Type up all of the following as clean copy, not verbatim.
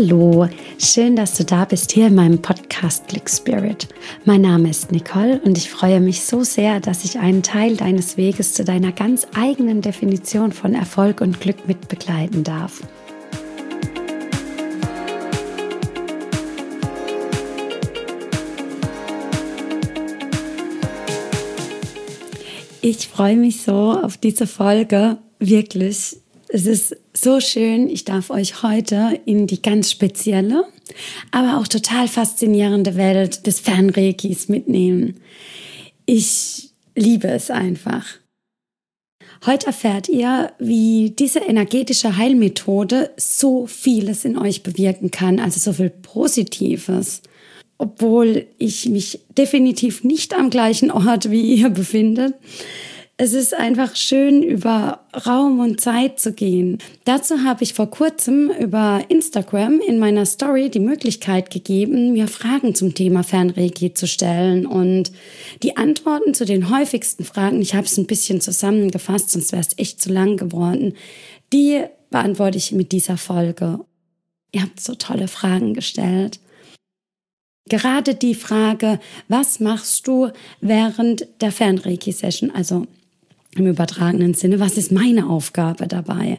Hallo, schön, dass du da bist hier in meinem Podcast Glück Spirit. Mein Name ist Nicole und ich freue mich so sehr, dass ich einen Teil deines Weges zu deiner ganz eigenen Definition von Erfolg und Glück mit begleiten darf. Ich freue mich so auf diese Folge, wirklich. Es ist so schön, ich darf euch heute in die ganz spezielle, aber auch total faszinierende Welt des Fernreikis mitnehmen. Ich liebe es einfach. Heute erfährt ihr, wie diese energetische Heilmethode so vieles in euch bewirken kann, also so viel Positives. Obwohl ich mich definitiv nicht am gleichen Ort wie ihr befindet. Es ist einfach schön, über Raum und Zeit zu gehen. Dazu habe ich vor kurzem über Instagram in meiner Story die Möglichkeit gegeben, mir Fragen zum Thema Fernreiki zu stellen. Und die Antworten zu den häufigsten Fragen, ich habe es ein bisschen zusammengefasst, sonst wäre es echt zu lang geworden, die beantworte ich mit dieser Folge. Ihr habt so tolle Fragen gestellt. Gerade die Frage, was machst du während der Fernreiki-Session, also im übertragenen Sinne, was ist meine Aufgabe dabei?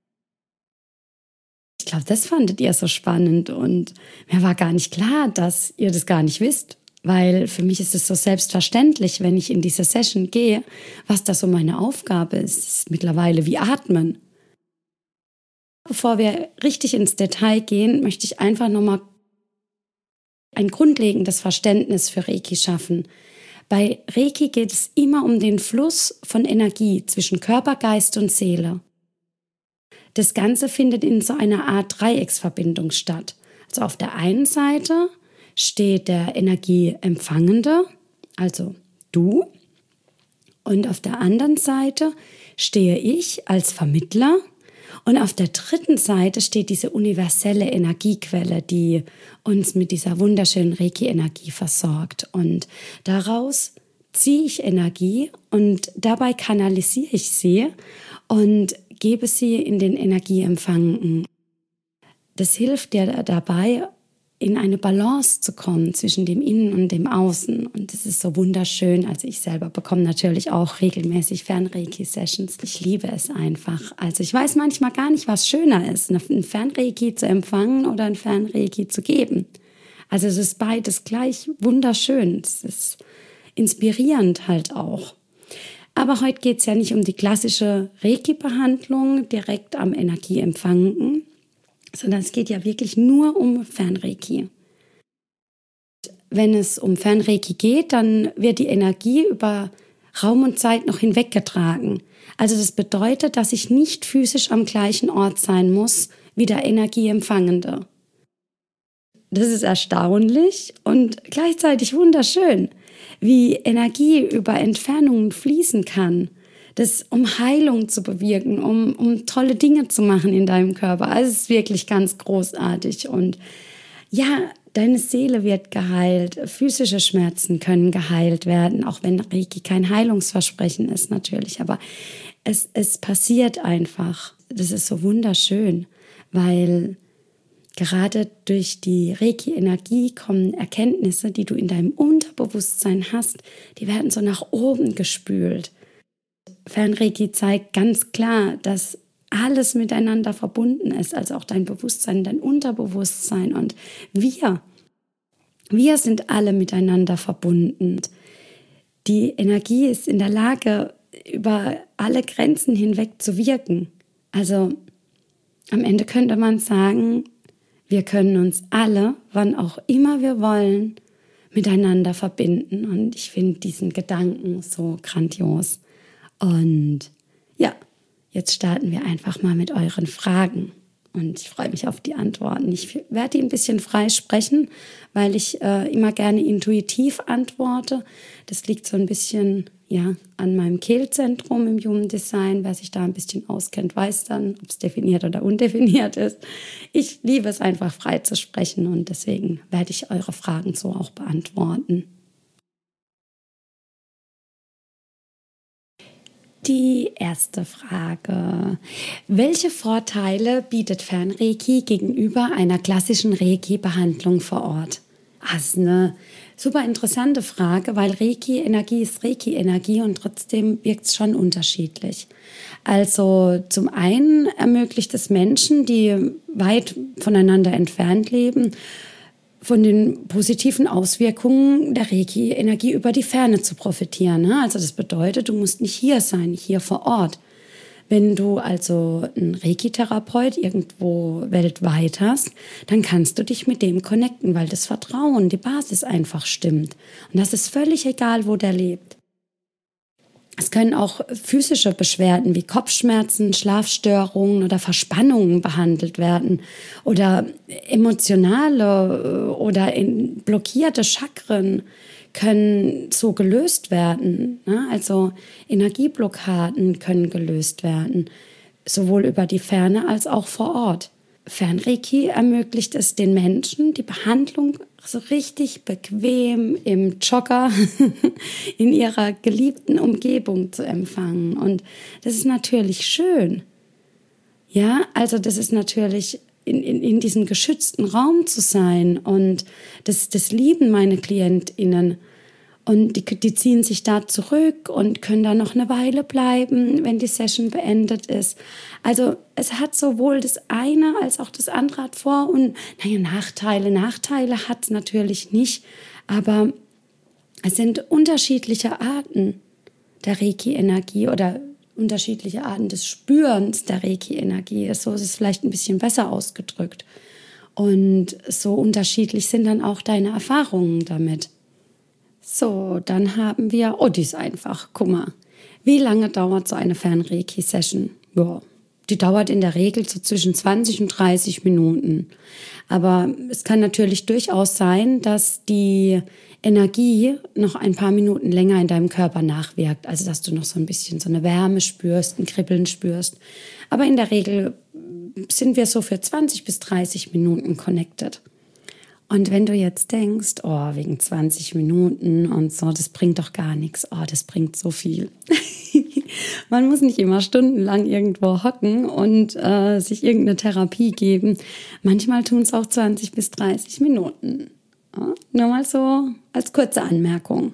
Ich glaube, das fandet ihr so spannend und mir war gar nicht klar, dass ihr das gar nicht wisst, weil für mich ist es so selbstverständlich, wenn ich in diese Session gehe, was da so meine Aufgabe ist. Es ist mittlerweile wie Atmen. Bevor wir richtig ins Detail gehen, möchte ich einfach nochmal ein grundlegendes Verständnis für Reiki schaffen. Bei Reiki geht es immer um den Fluss von Energie zwischen Körper, Geist und Seele. Das Ganze findet in so einer Art Dreiecksverbindung statt. Also auf der einen Seite steht der Energieempfangende, also du, und auf der anderen Seite stehe ich als Vermittler. Und auf der dritten Seite steht diese universelle Energiequelle, die uns mit dieser wunderschönen Reiki-Energie versorgt. Und daraus ziehe ich Energie und dabei kanalisiere ich sie und gebe sie in den Energieempfangenden. Das hilft dir dabei, in eine Balance zu kommen zwischen dem Innen und dem Außen. Und das ist so wunderschön. Also ich selber bekomme natürlich auch regelmäßig Fernreiki-Sessions. Ich liebe es einfach. Also ich weiß manchmal gar nicht, was schöner ist, ein Fernreiki zu empfangen oder ein Fernreiki zu geben. Also es ist beides gleich wunderschön. Es ist inspirierend halt auch. Aber heute geht es ja nicht um die klassische Reiki-Behandlung direkt am Energieempfangenden, sondern es geht ja wirklich nur um Fernreiki. Wenn es um Fernreiki geht, dann wird die Energie über Raum und Zeit noch hinweggetragen. Also das bedeutet, dass ich nicht physisch am gleichen Ort sein muss wie der Energieempfangende. Das ist erstaunlich und gleichzeitig wunderschön, wie Energie über Entfernungen fließen kann. Das, um Heilung zu bewirken, um tolle Dinge zu machen in deinem Körper. Also es ist wirklich ganz großartig. Und ja, deine Seele wird geheilt. Physische Schmerzen können geheilt werden, auch wenn Reiki kein Heilungsversprechen ist natürlich. Aber es passiert einfach. Das ist so wunderschön, weil gerade durch die Reiki-Energie kommen Erkenntnisse, die du in deinem Unterbewusstsein hast, die werden so nach oben gespült. Fernreiki zeigt ganz klar, dass alles miteinander verbunden ist, also auch dein Bewusstsein, dein Unterbewusstsein und wir sind alle miteinander verbunden. Die Energie ist in der Lage, über alle Grenzen hinweg zu wirken. Also am Ende könnte man sagen, wir können uns alle, wann auch immer wir wollen, miteinander verbinden und ich finde diesen Gedanken so grandios. Und ja, jetzt starten wir einfach mal mit euren Fragen. Und ich freue mich auf die Antworten. Ich werde die ein bisschen frei sprechen, weil ich immer gerne intuitiv antworte. Das liegt so ein bisschen an meinem Kehlzentrum im Human Design. Wer sich da ein bisschen auskennt, weiß dann, ob es definiert oder undefiniert ist. Ich liebe es einfach frei zu sprechen und deswegen werde ich eure Fragen so auch beantworten. Die erste Frage. Welche Vorteile bietet Fernreiki gegenüber einer klassischen Reiki-Behandlung vor Ort? Das ist eine super interessante Frage, weil Reiki-Energie ist Reiki-Energie und trotzdem wirkt es schon unterschiedlich. Also zum einen ermöglicht es Menschen, die weit voneinander entfernt leben, von den positiven Auswirkungen der Reiki-Energie über die Ferne zu profitieren. Also das bedeutet, du musst nicht hier sein, hier vor Ort. Wenn du also einen Reiki-Therapeut irgendwo weltweit hast, dann kannst du dich mit dem connecten, weil das Vertrauen, die Basis einfach stimmt. Und das ist völlig egal, wo der lebt. Es können auch physische Beschwerden wie Kopfschmerzen, Schlafstörungen oder Verspannungen behandelt werden oder emotionale oder blockierte Chakren können so gelöst werden. Also Energieblockaden können gelöst werden, sowohl über die Ferne als auch vor Ort. Fernreiki ermöglicht es den Menschen, die Behandlung so richtig bequem im Jogger in ihrer geliebten Umgebung zu empfangen. Und das ist natürlich schön. Ja, also das ist natürlich in diesem geschützten Raum zu sein und das lieben meine KlientInnen. Und die ziehen sich da zurück und können da noch eine Weile bleiben, wenn die Session beendet ist. Also es hat sowohl das eine als auch das andere hat Vor- und Nachteile. Nachteile hat es natürlich nicht, aber es sind unterschiedliche Arten der Reiki-Energie oder unterschiedliche Arten des Spürens der Reiki-Energie. So ist es vielleicht ein bisschen besser ausgedrückt. Und so unterschiedlich sind dann auch deine Erfahrungen damit. So, dann haben wir, die ist einfach, guck mal. Wie lange dauert so eine Fernreiki-Session? Ja, die dauert in der Regel so zwischen 20 und 30 Minuten. Aber es kann natürlich durchaus sein, dass die Energie noch ein paar Minuten länger in deinem Körper nachwirkt. Also, dass du noch so ein bisschen so eine Wärme spürst, ein Kribbeln spürst. Aber in der Regel sind wir so für 20 bis 30 Minuten connected. Und wenn du jetzt denkst, wegen 20 Minuten und so, das bringt doch gar nichts. Das bringt so viel. Man muss nicht immer stundenlang irgendwo hocken und sich irgendeine Therapie geben. Manchmal tun es auch 20 bis 30 Minuten. Ja, nur mal so als kurze Anmerkung.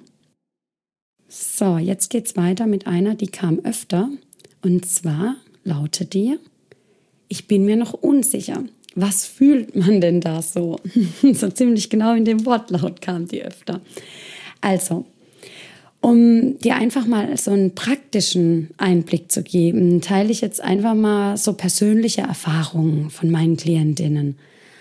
So, jetzt geht's weiter mit einer, die kam öfter. Und zwar lautet die: Ich bin mir noch unsicher. Was fühlt man denn da so? So ziemlich genau in dem Wortlaut kam die öfter. Also, um dir einfach mal so einen praktischen Einblick zu geben, teile ich jetzt einfach mal so persönliche Erfahrungen von meinen Klientinnen.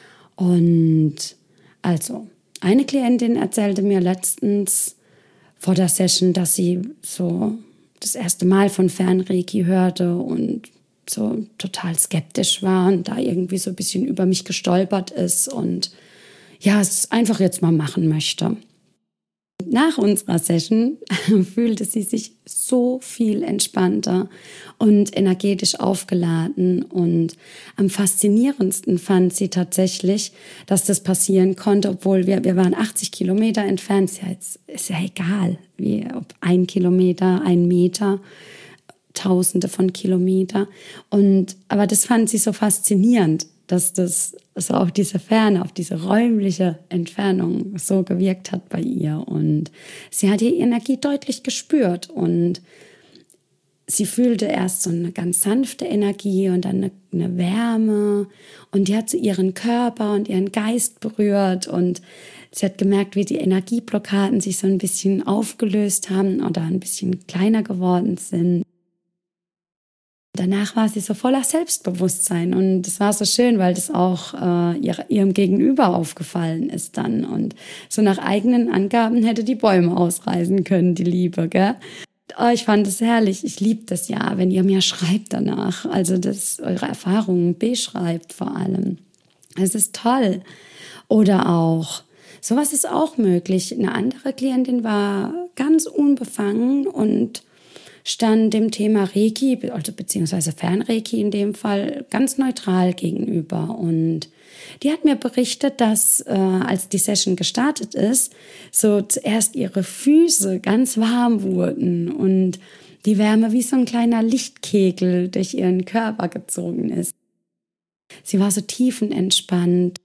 Und also, eine Klientin erzählte mir letztens vor der Session, dass sie so das erste Mal von Fernreiki hörte und so total skeptisch war und da irgendwie so ein bisschen über mich gestolpert ist und ja, es einfach jetzt mal machen möchte. Nach unserer Session fühlte sie sich so viel entspannter und energetisch aufgeladen. Und am faszinierendsten fand sie tatsächlich, dass das passieren konnte, obwohl wir waren 80 Kilometer entfernt. Ist ja egal, ob 1 Kilometer, 1 Meter, Tausende von Kilometern. Aber das fand sie so faszinierend, dass das so auf diese Ferne, auf diese räumliche Entfernung so gewirkt hat bei ihr. Und sie hat die Energie deutlich gespürt und sie fühlte erst so eine ganz sanfte Energie und dann eine Wärme und die hat so ihren Körper und ihren Geist berührt und sie hat gemerkt, wie die Energieblockaden sich so ein bisschen aufgelöst haben oder ein bisschen kleiner geworden sind. Danach war sie so voller Selbstbewusstsein und es war so schön, weil das auch ihrem Gegenüber aufgefallen ist dann. Und so nach eigenen Angaben hätte die Bäume ausreißen können, die Liebe, gell? Ich fand es herrlich. Ich liebe das ja, wenn ihr mir schreibt danach. Also, dass eure Erfahrungen beschreibt vor allem. Es ist toll. Oder auch, sowas ist auch möglich. Eine andere Klientin war ganz unbefangen und stand dem Thema Reiki, also beziehungsweise Fernreiki in dem Fall, ganz neutral gegenüber. Und die hat mir berichtet, dass als die Session gestartet ist, so zuerst ihre Füße ganz warm wurden und die Wärme wie so ein kleiner Lichtkegel durch ihren Körper gezogen ist. Sie war so tiefenentspannt.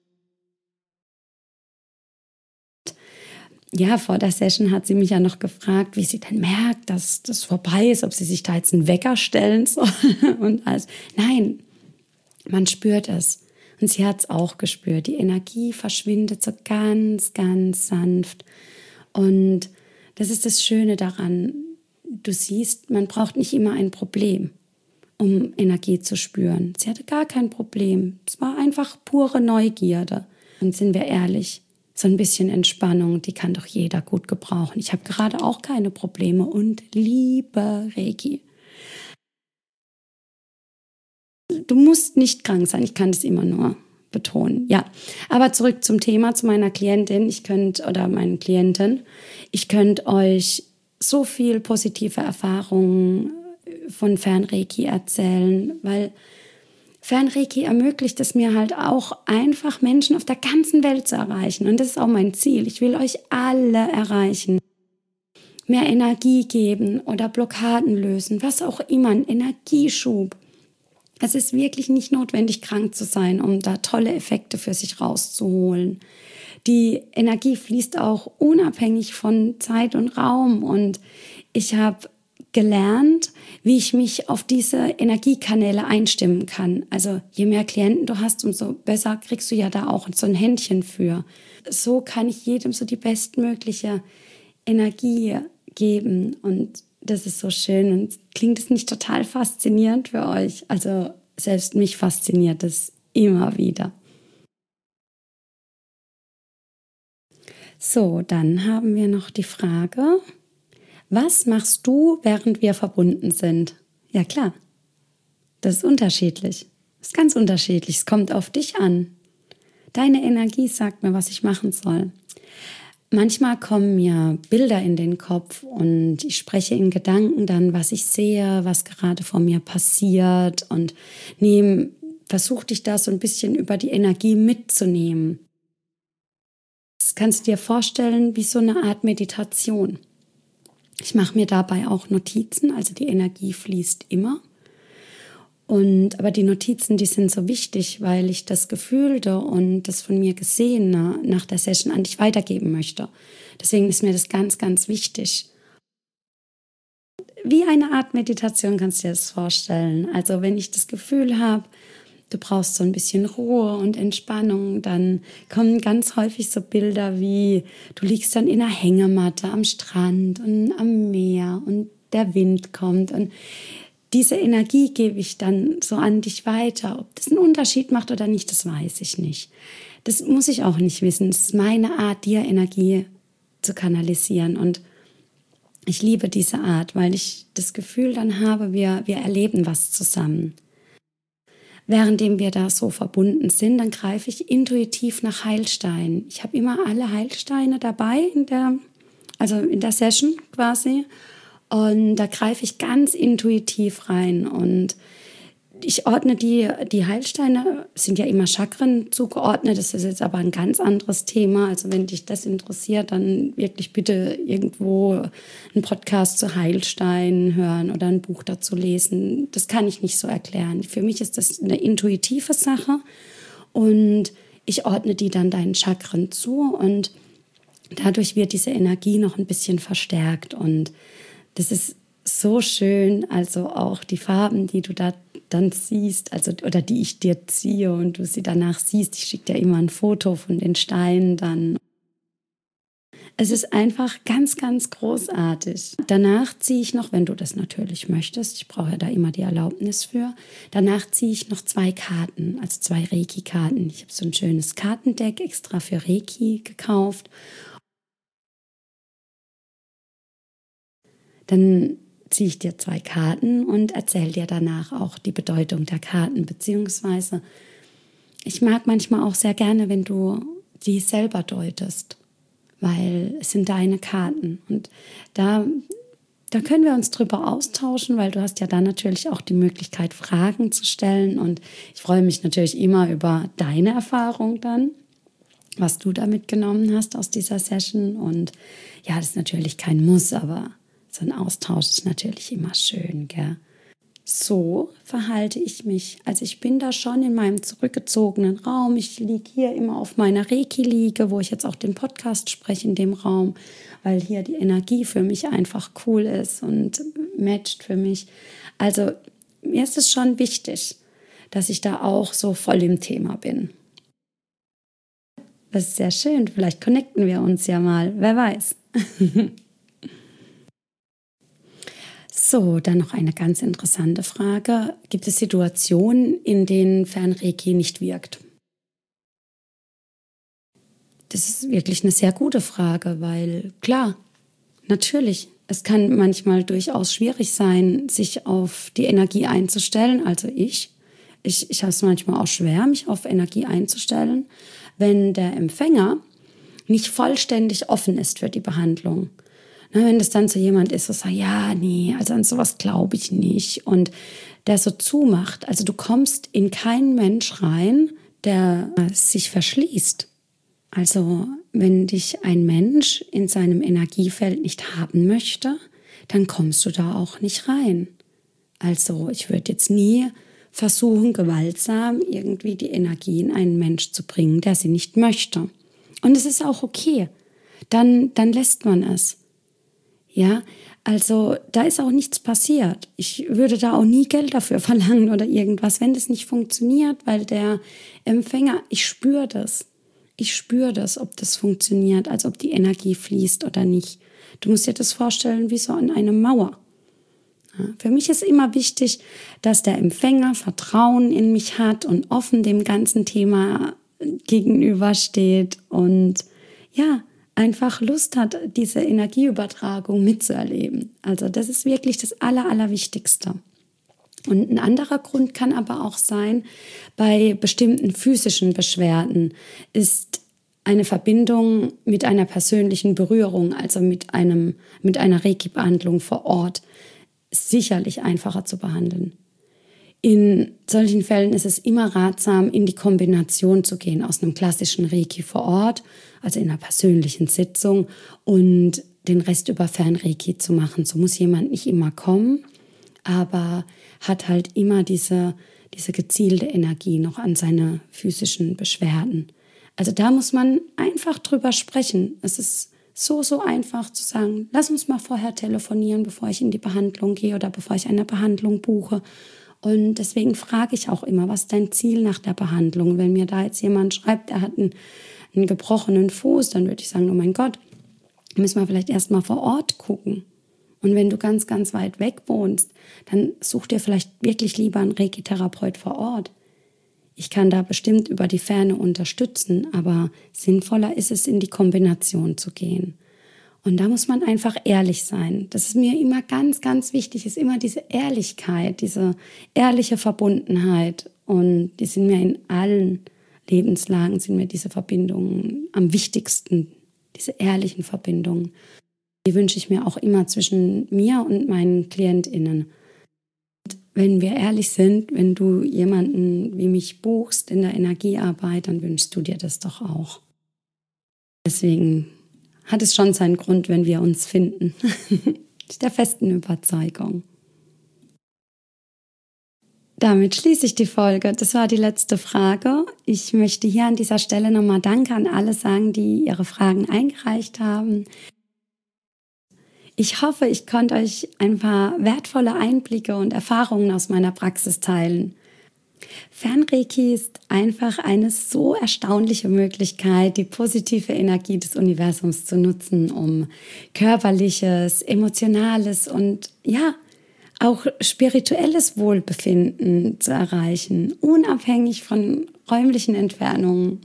Ja, vor der Session hat sie mich ja noch gefragt, wie sie denn merkt, dass das vorbei ist, ob sie sich da jetzt einen Wecker stellen soll und alles. Nein, man spürt es. Und sie hat es auch gespürt. Die Energie verschwindet so ganz, ganz sanft. Und das ist das Schöne daran. Du siehst, man braucht nicht immer ein Problem, um Energie zu spüren. Sie hatte gar kein Problem. Es war einfach pure Neugierde. Und sind wir ehrlich, so ein bisschen Entspannung, die kann doch jeder gut gebrauchen. Ich habe gerade auch keine Probleme und liebe Reiki. Du musst nicht krank sein, ich kann das immer nur betonen. Ja, aber zurück zum Thema, zu meiner Klientin, meinen Klienten. Ich könnte euch so viel positive Erfahrungen von Fernreiki erzählen, weil Fernreiki ermöglicht es mir halt auch einfach Menschen auf der ganzen Welt zu erreichen. Und das ist auch mein Ziel. Ich will euch alle erreichen. Mehr Energie geben oder Blockaden lösen, was auch immer, ein Energieschub. Es ist wirklich nicht notwendig, krank zu sein, um da tolle Effekte für sich rauszuholen. Die Energie fließt auch unabhängig von Zeit und Raum. Und ich habe gelernt, wie ich mich auf diese Energiekanäle einstimmen kann. Also je mehr Klienten du hast, umso besser kriegst du ja da auch so ein Händchen für. So kann ich jedem so die bestmögliche Energie geben und das ist so schön. Und klingt es nicht total faszinierend für euch? Also selbst mich fasziniert es immer wieder. So, dann haben wir noch die Frage: Was machst du, während wir verbunden sind? Ja klar, das ist unterschiedlich. Das ist ganz unterschiedlich. Es kommt auf dich an. Deine Energie sagt mir, was ich machen soll. Manchmal kommen mir Bilder in den Kopf und ich spreche in Gedanken dann, was ich sehe, was gerade vor mir passiert und versuche dich da so ein bisschen über die Energie mitzunehmen. Das kannst du dir vorstellen wie so eine Art Meditation. Ich mache mir dabei auch Notizen, also die Energie fließt immer. Aber die Notizen, die sind so wichtig, weil ich das Gefühlte und das von mir Gesehene nach der Session an dich weitergeben möchte. Deswegen ist mir das ganz, ganz wichtig. Wie eine Art Meditation kannst du dir das vorstellen. Also wenn ich das Gefühl habe, du brauchst so ein bisschen Ruhe und Entspannung, dann kommen ganz häufig so Bilder wie, du liegst dann in einer Hängematte am Strand und am Meer und der Wind kommt und diese Energie gebe ich dann so an dich weiter. Ob das einen Unterschied macht oder nicht, das weiß ich nicht. Das muss ich auch nicht wissen. Es ist meine Art, dir Energie zu kanalisieren. Und ich liebe diese Art, weil ich das Gefühl dann habe, wir erleben was zusammen. Währenddem wir da so verbunden sind, dann greife ich intuitiv nach Heilsteinen. Ich habe immer alle Heilsteine dabei in der Session quasi. Und da greife ich ganz intuitiv rein und ich ordne die Heilsteine, sind ja immer Chakren zugeordnet, das ist jetzt aber ein ganz anderes Thema. Also wenn dich das interessiert, dann wirklich bitte irgendwo einen Podcast zu Heilsteinen hören oder ein Buch dazu lesen. Das kann ich nicht so erklären. Für mich ist das eine intuitive Sache und ich ordne die dann deinen Chakren zu und dadurch wird diese Energie noch ein bisschen verstärkt und das ist so schön, also auch die Farben, die du da dann siehst, oder die ich dir ziehe und du sie danach siehst. Ich schicke dir immer ein Foto von den Steinen dann. Es ist einfach ganz, ganz großartig. Danach ziehe ich noch, wenn du das natürlich möchtest, ich brauche ja da immer die Erlaubnis für, danach ziehe ich noch 2 Karten, also 2 Reiki-Karten. Ich habe so ein schönes Kartendeck extra für Reiki gekauft. Dann ziehe ich dir 2 Karten und erzähle dir danach auch die Bedeutung der Karten, beziehungsweise ich mag manchmal auch sehr gerne, wenn du die selber deutest, weil es sind deine Karten und da können wir uns drüber austauschen, weil du hast ja dann natürlich auch die Möglichkeit, Fragen zu stellen und ich freue mich natürlich immer über deine Erfahrung dann, was du da mitgenommen hast aus dieser Session und ja, das ist natürlich kein Muss, aber so ein Austausch ist natürlich immer schön, gell? So verhalte ich mich. Also ich bin da schon in meinem zurückgezogenen Raum. Ich liege hier immer auf meiner Reiki-Liege, wo ich jetzt auch den Podcast spreche in dem Raum, weil hier die Energie für mich einfach cool ist und matcht für mich. Also mir ist es schon wichtig, dass ich da auch so voll im Thema bin. Das ist sehr schön. Vielleicht connecten wir uns ja mal. Wer weiß. So, dann noch eine ganz interessante Frage. Gibt es Situationen, in denen Fernreiki nicht wirkt? Das ist wirklich eine sehr gute Frage, weil klar, natürlich, es kann manchmal durchaus schwierig sein, sich auf die Energie einzustellen. Also ich habe es manchmal auch schwer, mich auf Energie einzustellen, wenn der Empfänger nicht vollständig offen ist für die Behandlung. Na, wenn das dann so jemand ist, so sagt, ja, nee, also an sowas glaube ich nicht. Und der so zumacht. Also du kommst in keinen Mensch rein, der sich verschließt. Also wenn dich ein Mensch in seinem Energiefeld nicht haben möchte, dann kommst du da auch nicht rein. Also ich würde jetzt nie versuchen, gewaltsam irgendwie die Energie in einen Mensch zu bringen, der sie nicht möchte. Und es ist auch okay. Dann lässt man es. Ja, also da ist auch nichts passiert. Ich würde da auch nie Geld dafür verlangen oder irgendwas, wenn das nicht funktioniert, weil der Empfänger, ich spüre das. Ich spüre das, ob das funktioniert, als ob die Energie fließt oder nicht. Du musst dir das vorstellen wie so an eine Mauer. Ja, für mich ist immer wichtig, dass der Empfänger Vertrauen in mich hat und offen dem ganzen Thema gegenübersteht und ja, einfach Lust hat, diese Energieübertragung mitzuerleben. Also das ist wirklich das Allerwichtigste. Und ein anderer Grund kann aber auch sein, bei bestimmten physischen Beschwerden ist eine Verbindung mit einer persönlichen Berührung, also mit einer Reiki-Behandlung vor Ort, sicherlich einfacher zu behandeln. In solchen Fällen ist es immer ratsam, in die Kombination zu gehen aus einem klassischen Reiki vor Ort, also in einer persönlichen Sitzung, und den Rest über Fernreiki zu machen. So muss jemand nicht immer kommen, aber hat halt immer diese gezielte Energie noch an seine physischen Beschwerden. Also da muss man einfach drüber sprechen. Es ist so einfach zu sagen, lass uns mal vorher telefonieren, bevor ich in die Behandlung gehe oder bevor ich eine Behandlung buche. Und deswegen frage ich auch immer, was ist dein Ziel nach der Behandlung? Wenn mir da jetzt jemand schreibt, er hat einen gebrochenen Fuß, dann würde ich sagen, oh mein Gott, müssen wir vielleicht erst mal vor Ort gucken. Und wenn du ganz weit weg wohnst, dann such dir vielleicht wirklich lieber einen Reiki-Therapeut vor Ort. Ich kann da bestimmt über die Ferne unterstützen, aber sinnvoller ist es, in die Kombination zu gehen. Und da muss man einfach ehrlich sein. Das ist mir immer ganz wichtig, ist immer diese Ehrlichkeit, diese ehrliche Verbundenheit. Und die sind mir in allen Lebenslagen, sind mir diese Verbindungen am wichtigsten, diese ehrlichen Verbindungen. Die wünsche ich mir auch immer zwischen mir und meinen KlientInnen. Und wenn wir ehrlich sind, wenn du jemanden wie mich buchst in der Energiearbeit, dann wünschst du dir das doch auch. Deswegen hat es schon seinen Grund, wenn wir uns finden. Ich der festen Überzeugung. Damit schließe ich die Folge. Das war die letzte Frage. Ich möchte hier an dieser Stelle nochmal Danke an alle sagen, die ihre Fragen eingereicht haben. Ich hoffe, ich konnte euch ein paar wertvolle Einblicke und Erfahrungen aus meiner Praxis teilen. Fernreiki ist einfach eine so erstaunliche Möglichkeit, die positive Energie des Universums zu nutzen, um körperliches, emotionales und ja, auch spirituelles Wohlbefinden zu erreichen, unabhängig von räumlichen Entfernungen.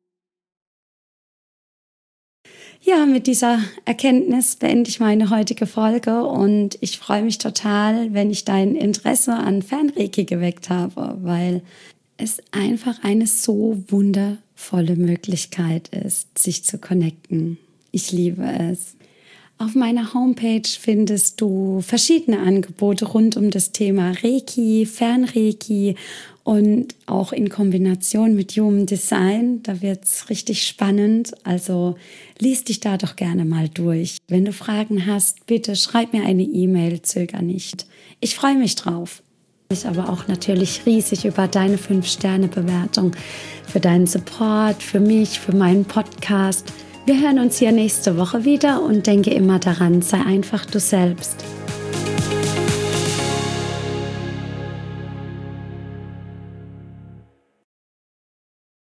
Ja, mit dieser Erkenntnis beende ich meine heutige Folge und ich freue mich total, wenn ich dein Interesse an Fernreiki geweckt habe, weil es einfach eine so wundervolle Möglichkeit ist, sich zu connecten. Ich liebe es. Auf meiner Homepage findest du verschiedene Angebote rund um das Thema Reiki, Fernreiki und auch in Kombination mit Human Design. Da wird es richtig spannend. Also lies dich da doch gerne mal durch. Wenn du Fragen hast, bitte schreib mir eine E-Mail, zöger nicht. Ich freue mich drauf. Ich aber auch natürlich riesig über deine 5-Sterne-Bewertung, für deinen Support, für mich, für meinen Podcast. Wir hören uns hier nächste Woche wieder und denke immer daran, sei einfach du selbst.